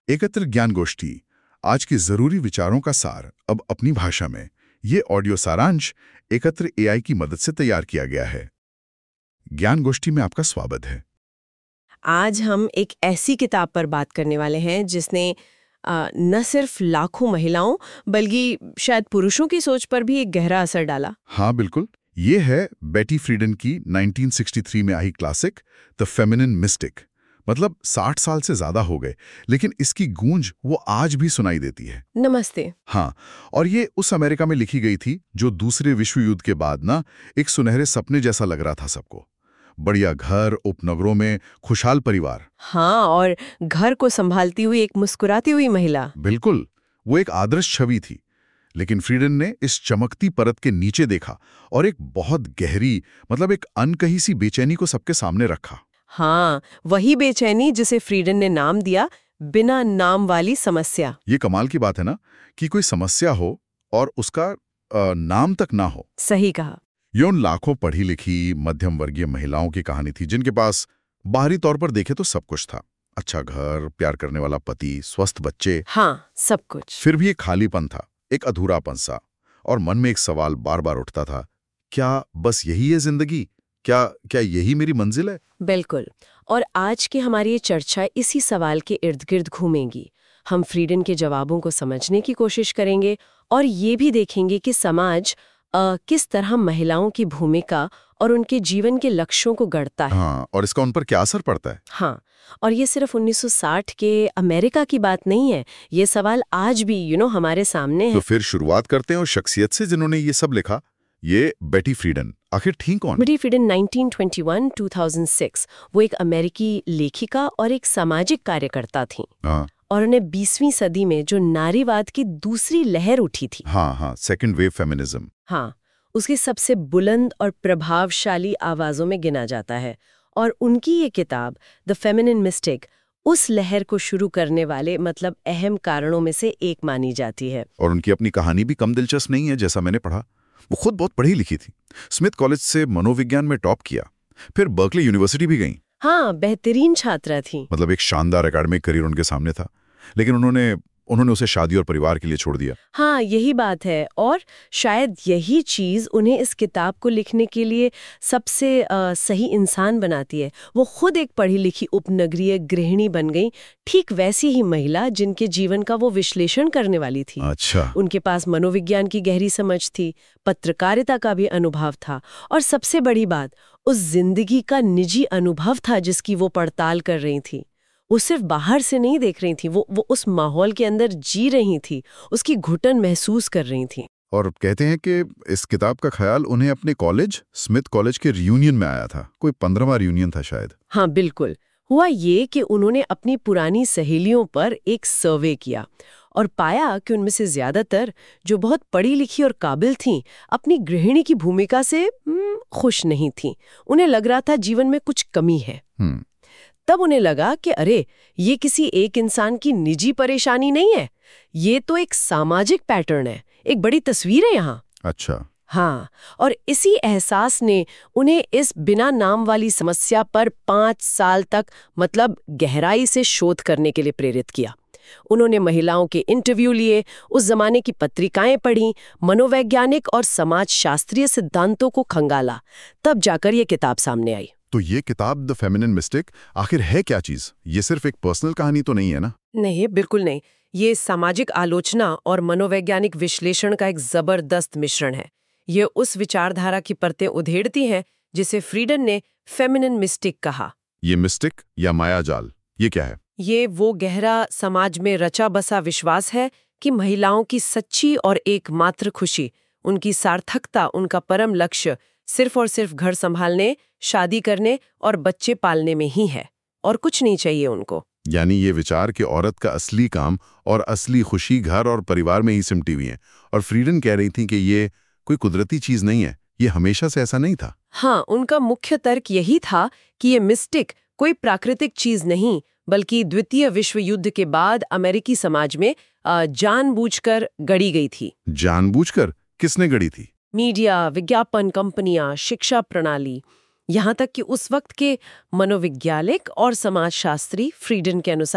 एकत्र ज्ञान गोष्ठी, आज के जरूरी विचारों का सार अब अपनी भाषा में। ये ऑडियो सारांश एकत्र एआई की मदद से तैयार किया गया है। ज्ञान गोष्ठी में आपका स्वागत है। आज हम एक ऐसी किताब पर बात करने वाले हैं जिसने न सिर्फ लाखों महिलाओं बल्कि शायद पुरुषों की सोच पर भी एक गहरा असर डाला। हाँ बिल्कुल, ये है बेटी फ्रीडन की 1963 में आई क्लासिक द फेमिनिन मिस्टिक। मतलब 60 साल से ज्यादा हो गए, लेकिन इसकी गूंज वो आज भी सुनाई देती है। नमस्ते। हाँ, और ये उस अमेरिका में लिखी गई थी जो दूसरे विश्व युद्ध के बाद ना एक सुनहरे सपने जैसा लग रहा था सबको। बढ़िया घर, उपनगरों में खुशहाल परिवार। हाँ, और घर को संभालती हुई एक मुस्कुराती हुई महिला। बिल्कुल, वो एक आदर्श छवि थी। लेकिन फ्रीडन ने इस चमकती परत के नीचे देखा और एक बहुत गहरी, मतलब एक अनकही सी बेचैनी को सबके सामने रखा। हाँ, वही बेचैनी जिसे फ्रीडन ने नाम दिया बिना नाम वाली समस्या। ये कमाल की बात है ना कि कोई समस्या हो और उसका नाम तक ना हो। सही कहा। ये उन लाखों पढ़ी लिखी मध्यम वर्गीय महिलाओं की कहानी थी जिनके पास बाहरी तौर पर देखे तो सब कुछ था। अच्छा घर, प्यार करने वाला पति, स्वस्थ बच्चे। हाँ, सब कुछ। फिर भी एक खालीपन था, एक अधूरापन सा। और मन में एक सवाल बार बार उठता था, क्या बस यही है जिंदगी? क्या क्या यही मेरी मंजिल है? बिल्कुल। और आज की हमारी ये चर्चा इसी सवाल के इर्द गिर्द घूमेंगी। हम फ्रीडन के जवाबों को समझने की कोशिश करेंगे और ये भी देखेंगे कि समाज किस तरह महिलाओं की भूमिका और उनके जीवन के लक्ष्यों को गढ़ता है। हाँ, और इसका उन पर क्या असर पड़ता है? हाँ, और ये सिर्फ 1960 के अमेरिका की बात नहीं है। ये सवाल आज भी हमारे सामने है। तो फिर शुरुआत करते हैं उस शख्सियत से जिन्होंने ये सब लिखा, ये बेटी फ्रीडन। आखिर थी कौन? बेटी फ्रीडन 1921-2006 वो एक अमेरिकी लेखिका और एक सामाजिक कार्यकर्ता थी। हाँ और उन्हें 20वीं सदी में जो नारीवाद की दूसरी लहर उठी थी, हाँ, सेकेंड वेव फेमिनिज्म। हाँ, उसकी सबसे बुलंद और प्रभावशाली आवाजों में गिना जाता है। और उनकी ये किताब द फेमिनिन मिस्टिक उस लहर को शुरू करने वाले अहम कारणों में से एक मानी जाती है। और उनकी अपनी कहानी भी कम दिलचस्प नहीं है, जैसा मैंने पढ़ा। वो खुद बहुत पढ़ी लिखी थी, स्मिथ कॉलेज से मनोविज्ञान में टॉप किया, फिर बर्कली यूनिवर्सिटी भी गई। हाँ, बेहतरीन छात्रा थी। मतलब एक शानदार एकेडमिक करियर उनके सामने था, लेकिन उन्होंने उसे शादी और परिवार के लिए छोड़ दिया। हाँ, यही बात है। और शायद यही चीज उन्हें इस किताब को लिखने के लिए सबसे सही इंसान बनाती है। वो खुद एक पढ़ी लिखी उपनगरीय गृहिणी बन गई, ठीक वैसी ही महिला जिनके जीवन का वो विश्लेषण करने वाली थी। अच्छा। उनके पास मनोविज्ञान की गहरी समझ थी, पत्रकारिता का भी अनुभव था, और सबसे बड़ी बात, उस जिंदगी का निजी अनुभव था जिसकी वो पड़ताल कर रही थी। वो सिर्फ बाहर से नहीं देख रही थी, वो उस माहौल के अंदर जी रही थी, उसकी घुटन महसूस कर रही थी। और कहते हैं कि इस किताब का ख्याल उन्हें अपने कॉलेज, स्मिथ कॉलेज के रियूनियन में आया था। कोई 15वां रियूनियन था शायद। हाँ बिल्कुल। हुआ ये कि उन्होंने अपनी पुरानी सहेलियों पर एक सर्वे किया और पाया कि उनमें से ज्यादातर, जो बहुत पढ़ी लिखी और काबिल थीं, अपनी गृहिणी की भूमिका से खुश नहीं थीं। उन्हें लग रहा था जीवन में कुछ कमी है। तब उन्हें लगा कि अरे, ये किसी एक इंसान की निजी परेशानी नहीं है, ये तो एक सामाजिक पैटर्न है, एक बड़ी तस्वीर है यहाँ। अच्छा। हाँ, और इसी एहसास ने उन्हें इस बिना नाम वाली समस्या पर 5 साल तक गहराई से शोध करने के लिए प्रेरित किया। उन्होंने महिलाओं के इंटरव्यू लिए, उस जमाने की पत्रिकाएं पढ़ी, मनोवैज्ञानिक और समाजशास्त्रीय सिद्धांतों को खंगाला, तब जाकर ये किताब सामने आई। तो ये किताब द फेमिनिन मिस्टिक आखिर है क्या चीज? ये सिर्फ एक पर्सनल कहानी तो नहीं है ना? नहीं, बिल्कुल नहीं। ये सामाजिक आलोचना और मनोवैज्ञानिक विश्लेषण का एक जबरदस्त मिश्रण है। ये उस विचारधारा की परतें उधेड़ती हैं जिसे फ्रीडन ने फेमिनिन मिस्टिक कहा। ये मिस्टिक या मायाजाल, ये क्या है? ये वो गहरा समाज में रचा बसा विश्वास है कि महिलाओं की सच्ची और एकमात्र खुशी, उनकी सार्थकता, उनका परम लक्ष्य सिर्फ और सिर्फ घर संभालने, शादी करने और बच्चे पालने में ही है, और कुछ नहीं चाहिए उनको। यानी ये विचार कि औरत का असली काम और असली खुशी घर और परिवार में ही सिमटी हुई है। और फ्रीडन कह रही थी कि ये कोई कुदरती चीज नहीं है, ये हमेशा से ऐसा नहीं था। हाँ, उनका मुख्य तर्क यही था कि ये मिस्टिक कोई प्राकृतिक चीज नहीं, बल्कि द्वितीय विश्व युद्ध के बाद अमेरिकी समाज में जानबूझकर गढ़ी गई थी। जानबूझकर? किसने गढ़ी थी? मीडिया, विज्ञापन कंपनियां, शिक्षा प्रणाली, यहाँ तक कि उस वक्त के मनोवैज्ञानिक और समाजशास्त्री फ्रीडन के अनुसार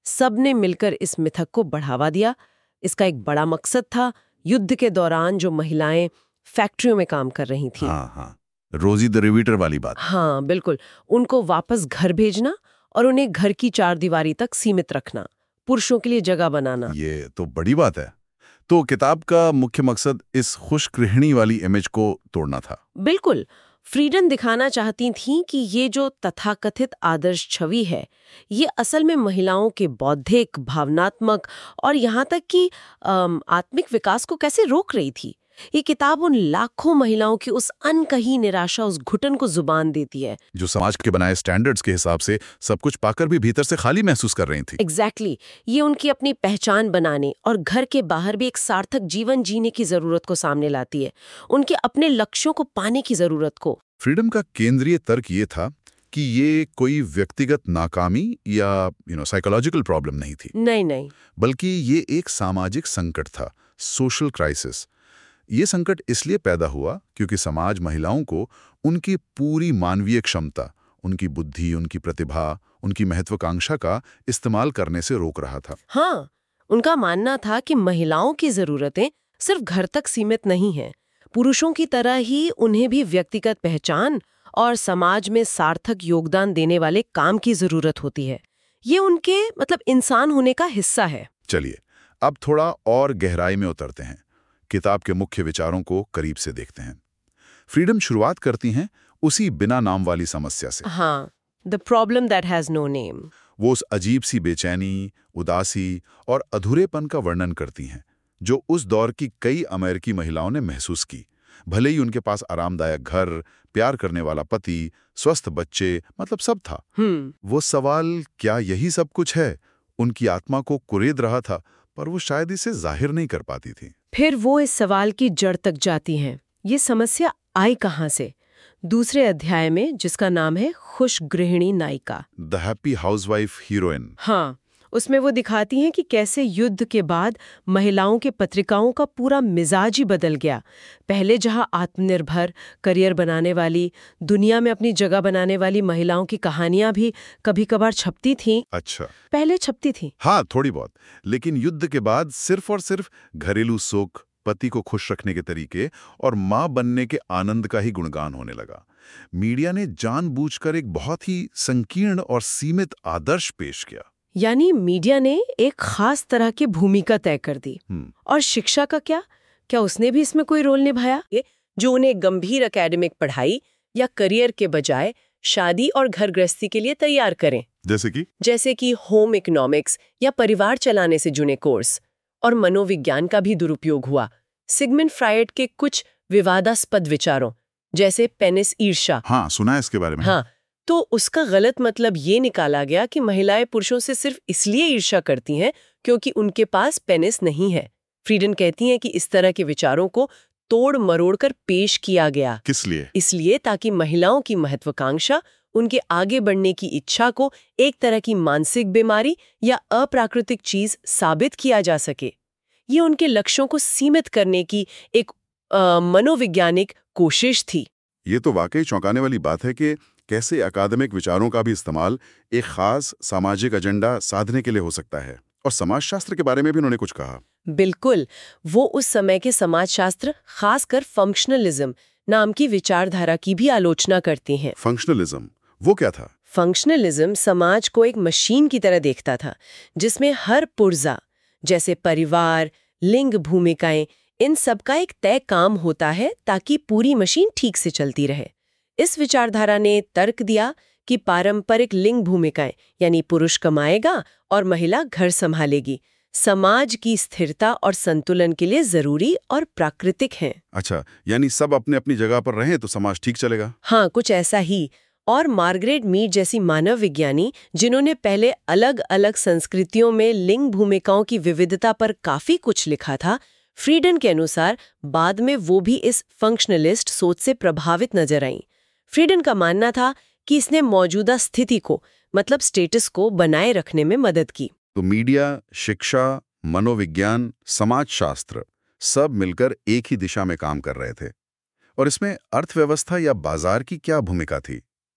सबने मिलकर इस मिथक को बढ़ावा दिया। इसका एक बड़ा मकसद था युद्ध के दौरान जो महिलाएं फैक्ट्रियों में काम कर रही थीं। हाँ हाँ, रोजी द रिवीटर वाली बात। हाँ बिल्कुल, उनको वापस घर भेजना और उन्हें घर की चारदीवारी तक सीमित रखना, पुरुषों के लिए जगह बनाना। ये तो बड़ी बात है। तो किताब का मुख्य मकसद इस खुश गृहिणी वाली इमेज को तोड़ना था। बिल्कुल, फ्रीडन दिखाना चाहती थीं कि ये जो तथाकथित आदर्श छवि है, ये असल में महिलाओं के बौद्धिक, भावनात्मक और यहाँ तक कि आत्मिक विकास को कैसे रोक रही थी। ये किताब उन लाखों महिलाओं की उस अनकही निराशा, उस घुटन को जुबान देती है जो समाज के बनाए स्टैंडर्ड्स के हिसाब से सब कुछ पाकर भी भीतर से खाली महसूस कर रही थी। एग्जैक्टली ये उनकी अपनी पहचान बनाने और घर के बाहर भी एक सार्थक जीवन जीने की जरूरत को सामने लाती है, उनके अपने लक्ष्यों को पाने की जरूरत को। फ्रीडम का केंद्रीय तर्क ये था कि ये कोई व्यक्तिगत नाकामी या साइकोलॉजिकल प्रॉब्लम नहीं थी, नहीं, बल्कि ये एक सामाजिक संकट था, सोशल क्राइसिस। ये संकट इसलिए पैदा हुआ क्योंकि समाज महिलाओं को उनकी पूरी मानवीय क्षमता, उनकी बुद्धि, उनकी प्रतिभा, उनकी महत्वाकांक्षा का इस्तेमाल करने से रोक रहा था। हाँ, उनका मानना था कि महिलाओं की जरूरतें सिर्फ घर तक सीमित नहीं हैं, पुरुषों की तरह ही उन्हें भी व्यक्तिगत पहचान और समाज में सार्थक योगदान देने वाले काम की जरूरत होती है। ये उनके इंसान होने का हिस्सा है। चलिए अब थोड़ा और गहराई में उतरते हैं, किताब के मुख्य विचारों को करीब से देखते हैं। फ्रीडम शुरुआत करती हैं उसी बिना नाम वाली समस्या से। हाँ, the problem that has no name. वो उस अजीब सी बेचैनी, उदासी और अधूरेपन का वर्णन करती हैं जो उस दौर की कई अमेरिकी महिलाओं ने महसूस की। भले ही उनके पास आरामदायक घर, प्यार करने वाला पति, स्वस्थ बच्चे, सब था। वो सवाल, क्या यही सब कुछ है, उनकी आत्मा को कुरेद रहा था, पर वो शायद इसे जाहिर नहीं कर पाती थी। फिर वो इस सवाल की जड़ तक जाती हैं, ये समस्या आई कहाँ से। दूसरे अध्याय में, जिसका नाम है खुश गृहिणी नायिका, द हैप्पी हाउसवाइफ हीरोइन। हाँ, उसमें वो दिखाती हैं कि कैसे युद्ध के बाद महिलाओं के पत्रिकाओं का पूरा मिजाज ही बदल गया। पहले जहां आत्मनिर्भर, करियर बनाने वाली, दुनिया में अपनी जगह बनाने वाली महिलाओं की कहानियां भी कभी कभार छपती थीं। अच्छा, पहले छपती थी। हाँ, थोड़ी बहुत। लेकिन युद्ध के बाद सिर्फ और सिर्फ घरेलू सुख, पति को खुश रखने के तरीके और मां बनने के आनंद का ही गुणगान होने लगा। मीडिया ने जानबूझकर एक बहुत ही संकीर्ण और सीमित आदर्श पेश किया। यानी मीडिया ने एक खास तरह की भूमिका तय कर दी। और शिक्षा का क्या उसने भी इसमें कोई रोल निभाया, जो उन्हें गंभीर एकेडमिक पढ़ाई या करियर के बजाय शादी और घर गृहस्थी के लिए तैयार करें। जैसे कि होम इकोनॉमिक्स या परिवार चलाने से जुड़े कोर्स। और मनोविज्ञान का भी दुरुपयोग हुआ, सिगमंड फ्रायड के कुछ विवादास्पद विचारों जैसे पेनिस ईर्ष्या। हाँ, सुना है इसके बारे में। हाँ, तो उसका गलत मतलब ये निकाला गया कि महिलाएं पुरुषों से सिर्फ इसलिए ईर्ष्या करती हैं क्योंकि उनके पास पेनिस नहीं है। फ्रीडन कहती हैं कि इस तरह के विचारों को तोड़ मरोड़ कर पेश किया गया। किस लिए? इसलिए ताकि महिलाओं की महत्वाकांक्षा, उनके आगे बढ़ने की इच्छा को एक तरह की मानसिक बीमारी या अप्राकृतिक चीज साबित किया जा सके। ये उनके लक्ष्यों को सीमित करने की एक मनोवैज्ञानिक कोशिश थी। ये तो वाकई चौंकाने वाली बात है कि कैसे अकादमिक विचारों का भी इस्तेमाल एक खास सामाजिक एजेंडा साधने के लिए हो सकता है। और समाजशास्त्र के बारे में भी उन्होंने कुछ कहा। बिल्कुल, वो उस समय के समाजशास्त्र, खासकर फंक्शनलिज्म नाम की विचारधारा की भी आलोचना करती हैं। फंक्शनलिज्म, वो क्या था? फंक्शनलिज्म समाज को एक मशीन की तरह देखता था, जिसमें हर पुर्जा, जैसे परिवार, लिंग भूमिकाएं, इन सब का एक तय काम होता है ताकि पूरी मशीन ठीक से चलती रहे। इस विचारधारा ने तर्क दिया कि पारंपरिक लिंग भूमिकाएं, यानी पुरुष कमाएगा और महिला घर संभालेगी, समाज की स्थिरता और संतुलन के लिए जरूरी और प्राकृतिक हैं। अच्छा, यानी सब अपने अपनी जगह पर रहें तो समाज ठीक चलेगा। हाँ, कुछ ऐसा ही। और मार्गरेट मीड जैसी मानव विज्ञानी, जिन्होंने पहले अलग अलग संस्कृतियों में लिंग भूमिकाओं की विविधता पर काफी कुछ लिखा था, फ्रीडन के अनुसार बाद में वो भी इस फंक्शनलिस्ट सोच से प्रभावित नजर आईं। फ्रीडन का मानना था कि इसने मौजूदा स्थिति को, स्टेटस को बनाए रखने में मदद की। तो मीडिया, शिक्षा, मनोविज्ञान, समाजशास्त्र सब मिलकर एक ही दिशा में काम कर रहे थे। और इसमें अर्थव्यवस्था या बाजार की क्या भूमिका थी?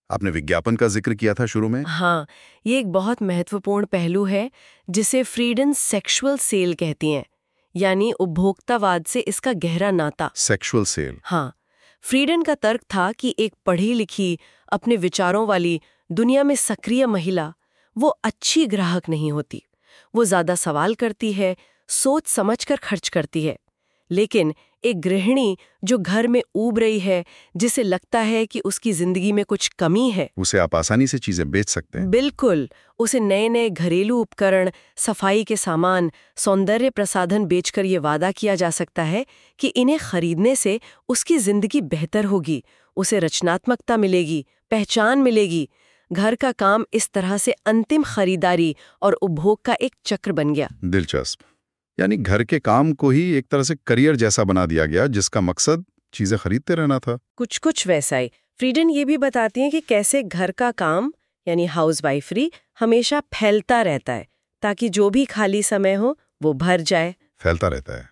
आपने विज्ञापन का जिक्र किया था शुरू में। हाँ, ये एक बहुत महत्वपूर्ण पहलू है जिसे फ्रीडन सेक्सुअल सेल कहती हैं, यानी उपभोक्तावाद से इसका गहरा नाता। Sexual sell. हाँ, फ्रीडन का तर्क था कि एक पढ़ी लिखी, अपने विचारों वाली, दुनिया में सक्रिय महिला वो अच्छी ग्राहक नहीं होती। वो ज्यादा सवाल करती है, सोच समझकर खर्च करती है। लेकिन एक गृहिणी जो घर में ऊब रही है, जिसे लगता है कि उसकी जिंदगी में कुछ कमी है, उसे आप आसानी से चीजें बेच सकते हैं। बिल्कुल, उसे नए नए घरेलू उपकरण, सफाई के सामान, सौंदर्य प्रसाधन बेचकर ये वादा किया जा सकता है कि इन्हें खरीदने से उसकी जिंदगी बेहतर होगी, उसे रचनात्मकता मिलेगी, पहचान मिलेगी। घर का काम इस तरह से अंतिम खरीदारी और उपभोग का एक चक्र बन गया। दिलचस्प। यानी घर के काम को ही एक तरह से करियर जैसा बना दिया गया, जिसका मकसद चीजें खरीदते रहना था। कुछ कुछ वैसा ही। फ्रीडन ये भी बताती हैं कि कैसे घर का काम यानी हाउसवाइफरी हमेशा फैलता रहता है, ताकि जो भी खाली समय हो वो भर जाए। फैलता रहता है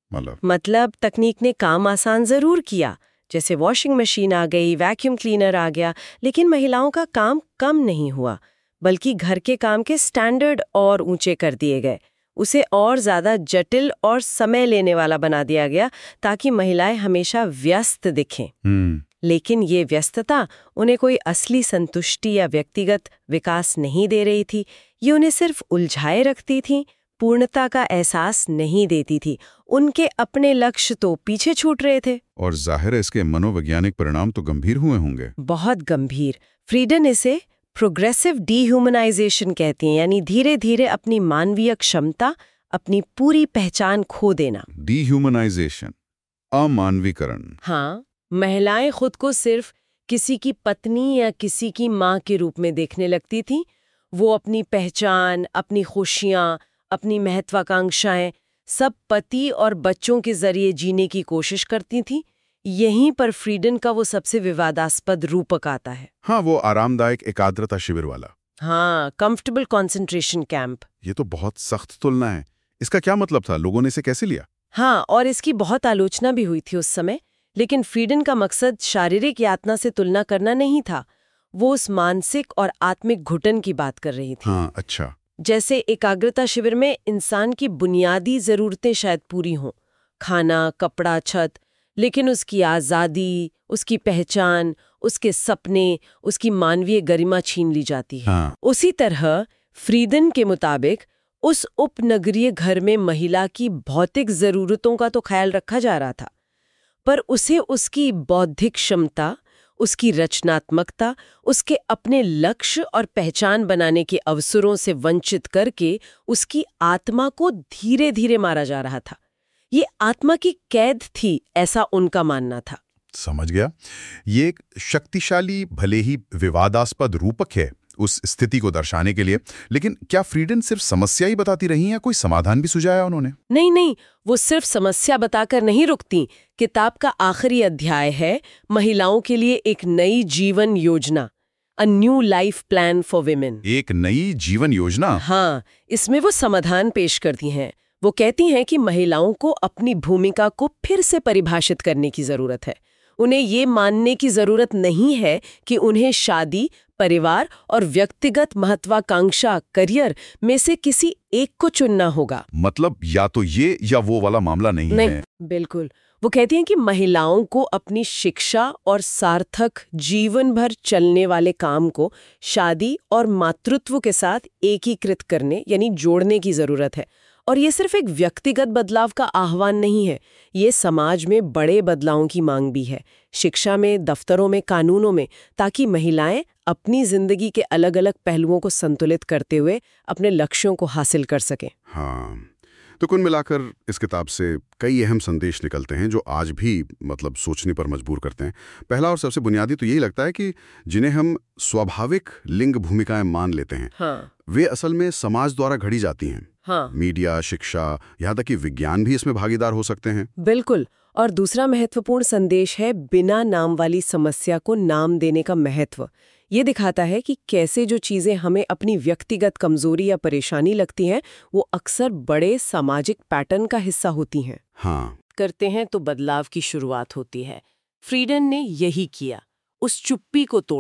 मतलब तकनीक ने काम आसान जरूर किया, जैसे वॉशिंग मशीन आ गई, वैक्यूम क्लीनर आ गया, लेकिन महिलाओं का काम कम नहीं हुआ, बल्कि घर के काम के स्टैंडर्ड और ऊंचे कर दिए गए। उसे और ज्यादा जटिल और समय लेने वाला बना दिया गया, ताकि महिलाएं हमेशा व्यस्त दिखें। लेकिन ये व्यस्तता उन्हें कोई असली संतुष्टि या व्यक्तिगत विकास नहीं दे रही थी। ये उन्हें सिर्फ उलझाए रखती थी, पूर्णता का एहसास नहीं देती थी। उनके अपने लक्ष्य तो पीछे छूट रहे थे। और जाहिर है इसके मनोवैज्ञानिक परिणाम तो गंभीर हुए होंगे। बहुत गंभीर। फ्रीडन इसे प्रोग्रेसिव डीह्यूमनाइजेशन कहती हैं, यानी धीरे धीरे अपनी मानवीय क्षमता, अपनी पूरी पहचान खो देना। डीह्यूमनाइजेशन, अमानवीकरण। हाँ, महिलाएं खुद को सिर्फ किसी की पत्नी या किसी की माँ के रूप में देखने लगती थीं। वो अपनी पहचान, अपनी खुशियाँ, अपनी महत्वाकांक्षाएं सब पति और बच्चों के जरिए जीने की कोशिश करती थीं। यहीं पर फ्रीडन का वो सबसे विवादास्पद रूपक आता है। हाँ, वो आरामदायक एकाग्रता शिविर वाला। हाँ, कंफर्टेबल कंसंट्रेशन कैंप। ये तो बहुत सख्त तुलना है। इसका क्या मतलब था? लोगों ने इसे कैसे लिया? हाँ, और इसकी बहुत आलोचना भी हुई थी उस समय। लेकिन फ्रीडन का मकसद शारीरिक यातना से तुलना करना नहीं था। वो उस मानसिक और आत्मिक घुटन की बात कर रही थी। हाँ, अच्छा। जैसे एकाग्रता शिविर में इंसान की बुनियादी जरूरतें शायद पूरी हों, खाना, कपड़ा, छत, लेकिन उसकी आज़ादी, उसकी पहचान, उसके सपने, उसकी मानवीय गरिमा छीन ली जाती है। हाँ। उसी तरह फ्रीडन के मुताबिक उस उपनगरीय घर में महिला की भौतिक जरूरतों का तो ख्याल रखा जा रहा था, पर उसे उसकी बौद्धिक क्षमता, उसकी रचनात्मकता, उसके अपने लक्ष्य और पहचान बनाने के अवसरों से वंचित करके उसकी आत्मा को धीरे धीरे मारा जा रहा था। ये आत्मा की कैद थी, ऐसा उनका मानना था। समझ गया। ये एक शक्तिशाली, भले ही विवादास्पद रूपक है उस स्थिति को दर्शाने के लिए, लेकिन क्या फ्रीडन सिर्फ समस्या ही बताती रही या कोई समाधान भी सुझाया उन्होंने? नहीं, वो सिर्फ समस्या बताकर नहीं रुकती। किताब का आखिरी अध्याय है महिलाओं के लिए एक नई जीवन योजना, a new life plan for women. एक नई जीवन योजना? हाँ, इसमें वो समाधान पेश करती हैं। वो कहती हैं कि महिलाओं को अपनी भूमिका को फिर से परिभाषित करने की जरूरत है। उन्हें ये मानने की जरूरत नहीं है कि उन्हें शादी, परिवार और व्यक्तिगत महत्वाकांक्षा, करियर में से किसी एक को चुनना होगा। मतलब या तो ये या वो वाला मामला नहीं है। बिल्कुल। वो कहती हैं कि महिलाओं को अपनी शिक्षा और सार्थक जीवन भर चलने वाले काम को शादी और मातृत्व के साथ एकीकृत करने यानी जोड़ने की जरूरत है। और ये सिर्फ एक व्यक्तिगत बदलाव का आह्वान नहीं है, ये समाज में बड़े बदलावों की मांग भी है, शिक्षा में, दफ्तरों में, कानूनों में, ताकि महिलाएं अपनी जिंदगी के अलग अलग पहलुओं को संतुलित करते हुए अपने लक्ष्यों को हासिल कर सकें। हाँ, तो कुल मिलाकर इस किताब से कई अहम संदेश निकलते हैं जो आज भी मतलब सोचने पर मजबूर करते हैं। पहला और सबसे बुनियादी तो यही लगता है कि जिन्हें हम स्वाभाविक लिंग भूमिकाएं मान लेते हैं, हाँ, वे असल में समाज द्वारा घड़ी जाती हैं। हाँ, मीडिया, शिक्षा, यहाँ तक कि विज्ञान भी इसमें भागीदार हो सकते हैं। बिल्कुल। और दूसरा महत्वपूर्ण संदेश है बिना नाम वाली समस्या को नाम देने का महत्व। ये दिखाता है कि कैसे जो चीजें हमें अपनी व्यक्तिगत कमजोरी या परेशानी लगती हैं, वो अक्सर बड़े सामाजिक पैटर्न का हिस्सा होती हैं। हाँ, करते हैं तो बदलाव की शुरुआत होती है। फ्रीडन ने यही किया, उस चुप्पी को तोड़ा।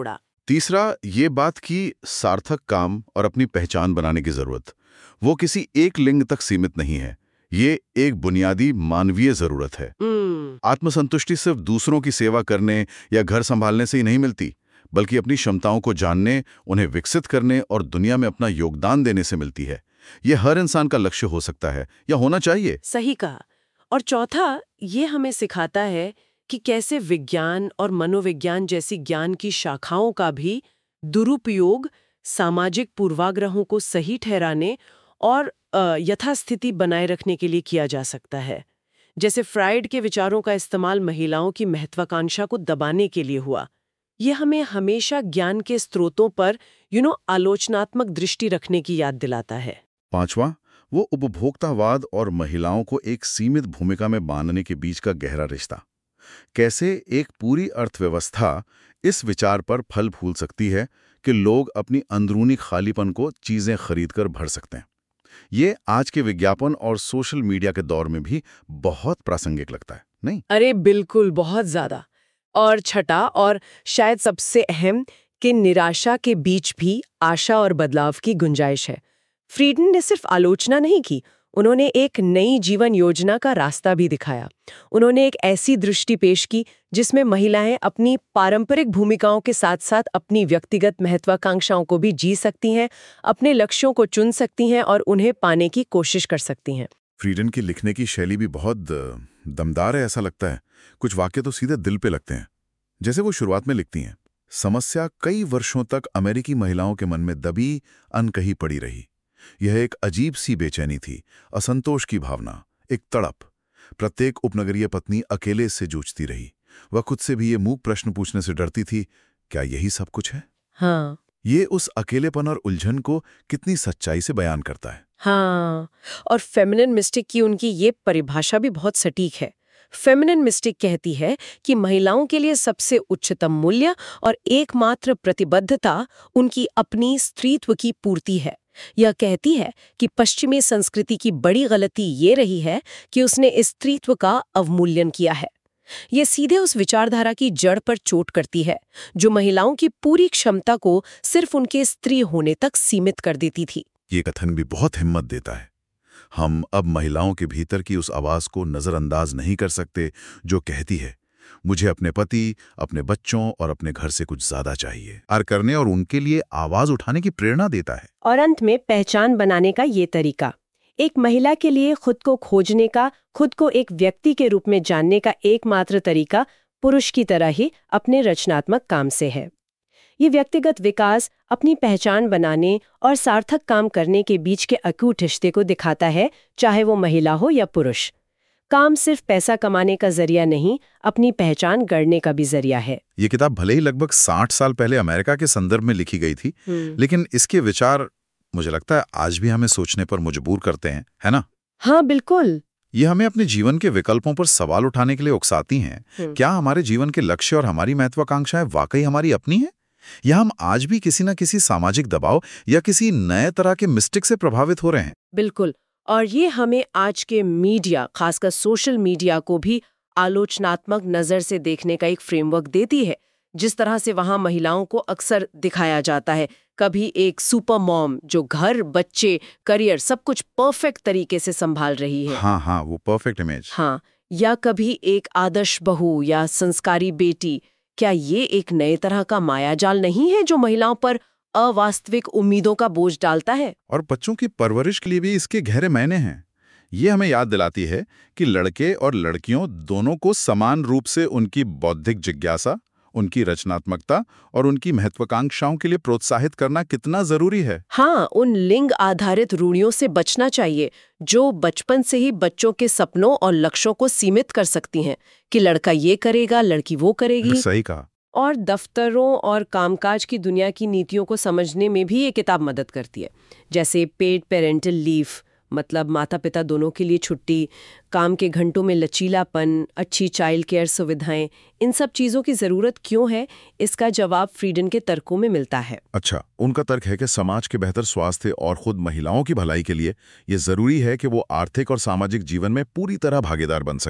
तीसरा, ये बात कि सार्थक काम और अपनी पहचान बनाने की जरूरत, वो किसी एक लिंग तक सीमित नहीं है। ये एक बुनियादी मानवीय जरूरत है। आत्मसंतुष्टि सिर्फ दूसरों की सेवा करने या घर संभालने से ही नहीं मिलती, बल्कि अपनी क्षमताओं को जानने, उन्हें विकसित करने और दुनिया में अपना योगदान देने से मिलती है। ये हर इंसान का लक्ष्य हो सकता है या होना चाहिए। सही कहा। और चौथा, ये हमें सिखाता है कि कैसे विज्ञान और मनोविज्ञान जैसी ज्ञान की शाखाओं का भी दुरुपयोग सामाजिक पूर्वाग्रहों को सही ठहराने और यथास्थिति बनाए रखने के लिए किया जा सकता है। जैसे फ्राइड के विचारों का इस्तेमाल महिलाओं की महत्वाकांक्षा को दबाने के लिए हुआ। यह हमें हमेशा ज्ञान के स्रोतों पर आलोचनात्मक दृष्टि रखने की याद दिलाता है। पांचवा, वो उपभोक्तावाद और महिलाओं को एक सीमित भूमिका में बांधने के बीच का गहरा रिश्ता। कैसे एक पूरी अर्थव्यवस्था इस विचार पर फल फूल सकती है कि लोग अपनी अंदरूनी खालीपन को चीजें खरीदकर भर सकते हैं। ये आज के विज्ञापन और सोशल मीडिया के दौर में भी बहुत प्रासंगिक लगता है, नहीं? अरे बिल्कुल, बहुत ज्यादा। और छठा और शायद सबसे अहम, कि निराशा के बीच भी आशा और बदलाव की गुंजाइश है। फ्रीडन ने सिर्फ आलोचना नहीं की, उन्होंने एक नई जीवन योजना का रास्ता भी दिखाया। उन्होंने एक ऐसी दृष्टि पेश की जिसमें महिलाएं अपनी पारंपरिक भूमिकाओं के साथ साथ अपनी व्यक्तिगत महत्वाकांक्षाओं को भी जी सकती हैं, अपने लक्ष्यों को चुन सकती हैं और उन्हें पाने की कोशिश कर सकती हैं। फ्रीडन की लिखने की शैली भी बहुत दमदार है, ऐसा लगता है। कुछ वाक्य तो सीधे दिल पे लगते हैं। जैसे वो शुरुआत में लिखती हैं, समस्या कई वर्षों तक अमेरिकी महिलाओं के मन में दबी, अनकही पड़ी रही। यह एक अजीब सी बेचैनी थी, असंतोष की भावना, एक तड़प। प्रत्येक उपनगरीय पत्नी अकेले इससे जूझती रही। वह खुद से भी ये मूक प्रश्न पूछने से डरती थी, क्या यही सब कुछ है? हाँ। ये उस अकेलेपन और उलझन को कितनी सच्चाई से बयान करता है। हाँ, और फेमिनिन मिस्टिक की उनकी ये परिभाषा भी बहुत सटीक है। फेमिनिन मिस्टिक कहती है कि महिलाओं के लिए सबसे उच्चतम मूल्य और एकमात्र प्रतिबद्धता उनकी अपनी स्त्रीत्व की पूर्ति है। यह कहती है कि पश्चिमी संस्कृति की बड़ी गलती ये रही है कि उसने इस स्त्रीत्व का अवमूल्यन किया है। ये सीधे उस विचारधारा की जड़ पर चोट करती है जो महिलाओं की पूरी क्षमता को सिर्फ उनके स्त्री होने तक सीमित कर देती थी। ये कथन भी बहुत हिम्मत देता है। हम अब महिलाओं के भीतर की उस आवाज को नजरअंदाज नहीं कर सकते जो कहती है, मुझे अपने पति, अपने बच्चों और अपने घर से कुछ ज्यादा चाहिए। आर करने और उनके लिए आवाज उठाने की प्रेरणा देता है। और अंत में पहचान बनाने का ये तरीका, एक महिला के लिए खुद को खोजने का, खुद को एक व्यक्ति के रूप में जानने का एकमात्र तरीका पुरुष की तरह ही अपने रचनात्मक काम से है। ये व्यक्तिगत विकास, अपनी पहचान बनाने और सार्थक काम करने के बीच के अकूट रिश्ते को दिखाता है, चाहे वो महिला हो या पुरुष। काम सिर्फ पैसा कमाने का जरिया नहीं, अपनी पहचान गढ़ने का भी जरिया है। ये किताब भले ही लगभग 60 साल पहले अमेरिका के संदर्भ में लिखी गई थी, लेकिन इसके विचार मुझे लगता है आज भी हमें सोचने पर मजबूर करते हैं, है ना? हाँ, बिल्कुल। ये हमें अपने जीवन के विकल्पों पर सवाल उठाने के लिए उकसाती हैं। क्या हमारे जीवन के लक्ष्य और हमारी महत्वाकांक्षाएं वाकई हमारी अपनी हैं? या हम आज भी किसी न किसी सामाजिक दबाव या किसी नए तरह के मिस्टिक से प्रभावित हो रहे हैं? बिल्कुल। और ये हमें आज के मीडिया, खासकर सोशल मीडिया को भी आलोचनात्मक नजर से देखने का एक फ्रेमवर्क देती है। जिस तरह से वहां महिलाओं को अक्सर दिखाया जाता है, कभी एक सुपर मॉम जो घर, बच्चे, करियर सब कुछ परफेक्ट तरीके से संभाल रही है। हाँ, वो परफेक्ट इमेज। हाँ, या कभी एक आदर्श बहू या संस्कारी बेटी। क्या ये एक नए तरह का मायाजाल नहीं है जो महिलाओं पर अवास्तविक उम्मीदों का बोझ डालता है? और बच्चों की परवरिश के लिए भी इसके गहरे मायने हैं। ये हमें याद दिलाती है कि लड़के और लड़कियों दोनों को समान रूप से उनकी बौद्धिक जिज्ञासा, उनकी रचनात्मकता और उनकी महत्वाकांक्षाओं के लिए प्रोत्साहित करना कितना जरूरी है। हाँ, उन लिंग आधारित रूढ़ियों से बचना चाहिए जो बचपन से ही बच्चों के सपनों और लक्ष्यों को सीमित कर सकती हैं कि लड़का ये करेगा, लड़की वो करेगी। सही कहा। और दफ्तरों और कामकाज की दुनिया की नीतियों को समझने में भी ये किताब मदद करती है। जैसे पेड पेरेंटल लीव, मतलब माता पिता दोनों के लिए छुट्टी, काम के घंटों में लचीलापन, अच्छी चाइल्ड केयर सुविधाएं, इन सब चीज़ों की ज़रूरत क्यों है, इसका जवाब फ्रीडन के तर्कों में मिलता है। अच्छा, उनका तर्क है कि समाज के बेहतर स्वास्थ्य और खुद महिलाओं की भलाई के लिए ये ज़रूरी है कि वो आर्थिक और सामाजिक जीवन में पूरी तरह भागीदार बन सकें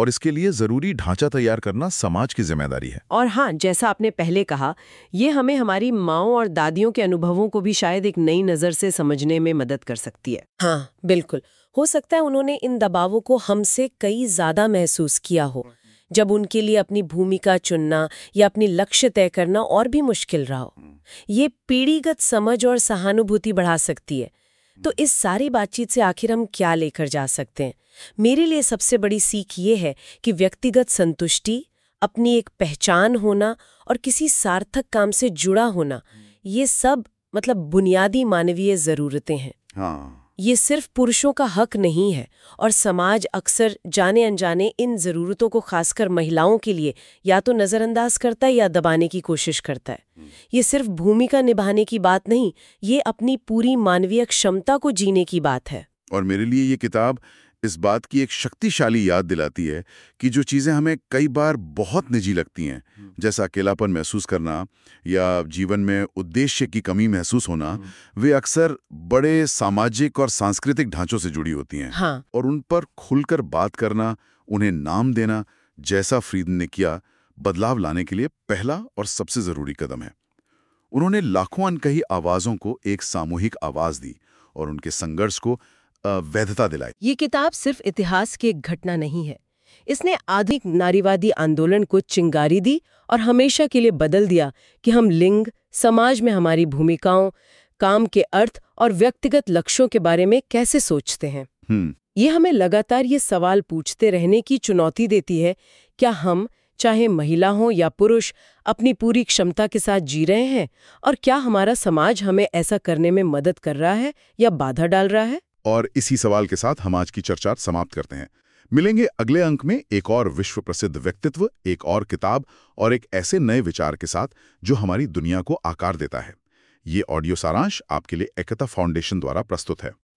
और इसके लिए जरूरी ढांचा तैयार करना समाज की जिम्मेदारी है। और हाँ, जैसा आपने पहले कहा, ये हमें हमारी माँओं और दादियों के अनुभवों को भी शायद एक नई नज़र से समझने में मदद कर सकती है। हाँ, बिल्कुल। हो सकता है उन्होंने इन दबावों को हमसे कई ज़्यादा महसूस किया हो, जब उनके लिए अपनी भूमिका चुनना या अपनी लक्ष्य तय करना और भी मुश्किल रहा हो। ये पीढ़ीगत समझ और सहानुभूति बढ़ा सकती है। तो इस सारी बातचीत से आखिर हम क्या लेकर जा सकते हैं? मेरे लिए सबसे बड़ी सीख ये है कि व्यक्तिगत संतुष्टि, अपनी एक पहचान होना और किसी सार्थक काम से जुड़ा होना, ये सब बुनियादी मानवीय ज़रूरतें हैं। हाँ, ये सिर्फ पुरुषों का हक नहीं है, और समाज अक्सर जाने अनजाने इन ज़रूरतों को खासकर महिलाओं के लिए या तो नज़रअंदाज करता है या दबाने की कोशिश करता है। ये सिर्फ भूमिका निभाने की बात नहीं, ये अपनी पूरी मानवीय क्षमता को जीने की बात है। और मेरे लिए ये किताब इस बात की एक शक्तिशाली याद दिलाती है कि जो चीज़ें हमें कई बार बहुत निजी लगती हैं, जैसा अकेलापन महसूस करना या जीवन में उद्देश्य की कमी महसूस होना, वे अक्सर बड़े सामाजिक और सांस्कृतिक ढांचों से जुड़ी होती हैं। हाँ। और उन पर खुलकर बात करना, उन्हें नाम देना, जैसा फ्रीडन ने किया, बदलाव लाने के लिए पहला और सबसे ज़रूरी कदम है। उन्होंने लाखों अनकही आवाज़ों को एक सामूहिक आवाज़ दी और उनके संघर्ष को वैधता दिलाई। ये किताब सिर्फ इतिहास की एक घटना नहीं है। इसने आधुनिक नारीवादी आंदोलन को चिंगारी दी और हमेशा के लिए बदल दिया कि हम लिंग, समाज में हमारी भूमिकाओं, काम के अर्थ और व्यक्तिगत लक्ष्यों के बारे में कैसे सोचते हैं। ये हमें लगातार ये सवाल पूछते रहने की चुनौती देती है, क्या हम, चाहे महिला हो या पुरुष, अपनी पूरी क्षमता के साथ जी रहे हैं, और क्या हमारा समाज हमें ऐसा करने में मदद कर रहा है या बाधा डाल रहा है। और इसी सवाल के साथ हम आज की चर्चा समाप्त करते हैं। मिलेंगे अगले अंक में एक और विश्व प्रसिद्ध व्यक्तित्व, एक और किताब और एक ऐसे नए विचार के साथ जो हमारी दुनिया को आकार देता है। ये ऑडियो सारांश आपके लिए एकता फाउंडेशन द्वारा प्रस्तुत है।